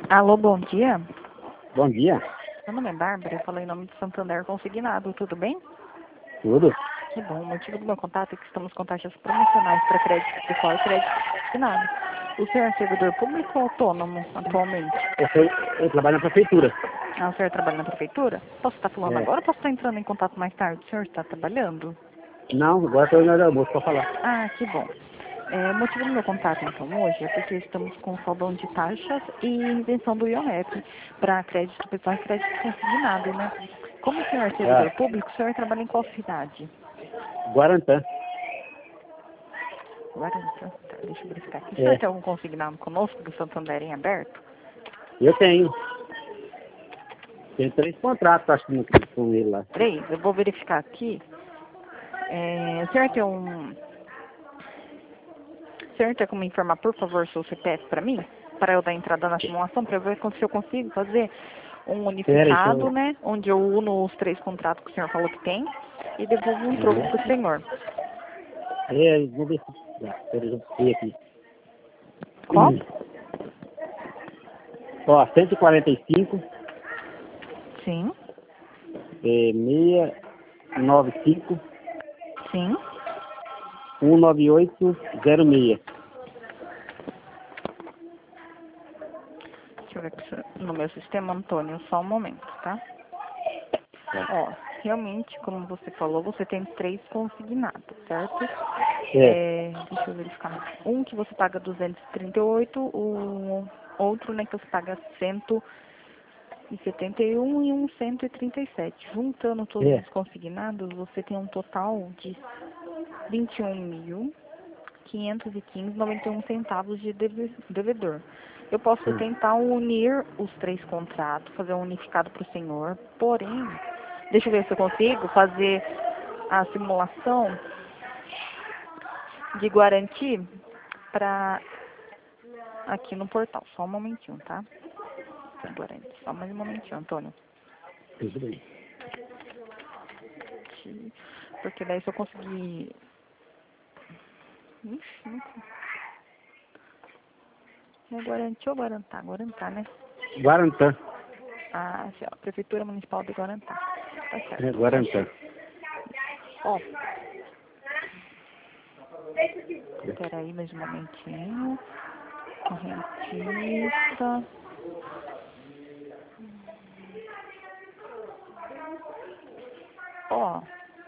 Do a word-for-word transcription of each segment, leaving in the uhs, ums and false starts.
Alô, bom dia. Bom dia. Meu nome é Bárbara, eu falei em nome de Santander Consignado, tudo bem? Tudo? Que bom, o motivo do meu contato é que estamos com taxas promocionais para crédito pessoal e crédito consignado. O senhor é servidor público ou autônomo atualmente? Eu, sou, eu trabalho na prefeitura. Ah, o senhor trabalha na prefeitura? Posso estar falando É. agora ou posso estar entrando em contato mais tarde? O senhor está trabalhando? Não, agora estou indo ao almoço para falar. Ah, que bom. É, o motivo do meu contato, então, hoje é porque estamos com saldão de taxas e invenção do I O F para crédito pessoal e crédito consignado, né? Como o senhor é servidor Ah, público, o senhor trabalha em qual cidade? Guarantã. Guarantã. Tá, deixa eu verificar aqui. O senhor É. tem algum consignado conosco do Santander em aberto? Eu tenho. Tenho três contratos, acho que no- com ele lá. Três? Eu vou verificar aqui. É, o senhor tem um... O senhor tem como informar, por favor, seu C P F para mim? Para eu dar entrada na simulação, para eu ver se eu consigo fazer um Pera aí, deixa unificado, eu... né? Onde eu uno os três contratos que o senhor falou que tem e devolvo um troco Uhum. para o senhor. É, vou ver se... Ah, pera aí, eu vou aqui. Qual? Hum. Ó, cento e quarenta e cinco, Sim, é, seis nove cinco, sim. um nove oito zero seis. Deixa eu ver aqui no meu sistema, Antônio, só um momento, tá? Ó, realmente, como você falou, você tem três consignados, certo? É, É, deixa eu verificar. Um que você paga duzentos e trinta e oito, o outro, né, que você paga cento e setenta e um e um cento e trinta e sete. Juntando todos é. os consignados, você tem um total de vinte e um mil quinhentos e quinze e noventa e um centavos de deve- devedor. Eu posso Hum. tentar unir os três contratos, fazer um unificado para o senhor, porém, deixa eu ver se eu consigo fazer a simulação de garantir para aqui no portal. Só um momentinho, tá? Garantir. Só mais um momentinho, Antônio. Tudo bem. Porque daí se eu conseguir... Ixi, não é Guarantã ou Guarantá? Guarantá, né? Guarantã. Ah, sim, ó, Prefeitura Municipal de Guarantá. Tá certo. É, Guarantã. Ó, peraí mais um momentinho. Correntista. Ó,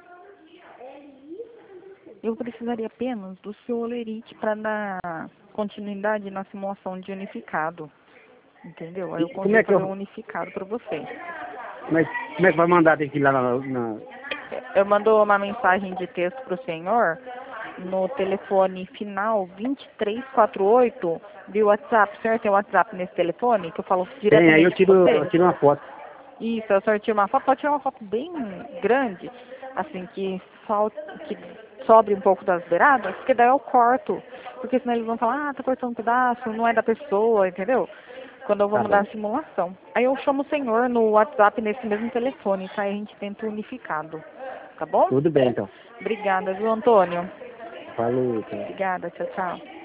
eu precisaria apenas do seu olerite para dar continuidade na simulação de unificado. Entendeu? Aí eu E como é consigo que fazer eu... um unificado para você. Mas como é que vai mandar? Tem que ir lá na... na... Eu mando uma mensagem de texto para o senhor no telefone final vinte e três quarenta e oito de WhatsApp. O senhor tem WhatsApp nesse telefone que eu falo Tem, aí eu diretamente com tiro, você? eu tiro uma foto. Isso, eu só tiro uma foto, pode tirar uma foto bem grande, assim, que, fal, que sobre um pouco das beiradas, porque daí eu corto. Porque senão eles vão falar, ah, tá cortando um pedaço, não é da pessoa, entendeu? Quando eu vou Tá mudar bom. a simulação. Aí eu chamo o senhor no WhatsApp nesse mesmo telefone, tá? Aí a gente tenta unificado. Tá bom? Tudo bem, então. Obrigada, viu, Antônio? Falou, tchau. Obrigada, tchau, tchau.